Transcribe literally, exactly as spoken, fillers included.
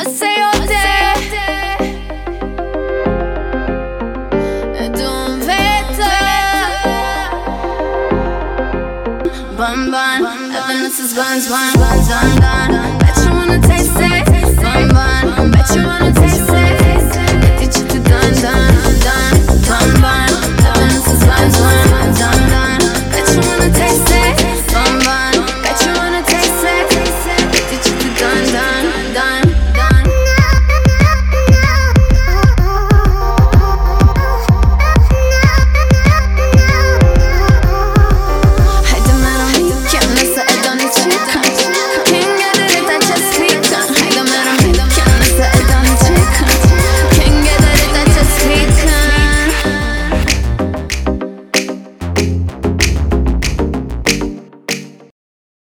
Bun bun, happiness is buns, bun, buns, done, done. Bet you wanna taste it, bun bun. Bet you wanna taste it.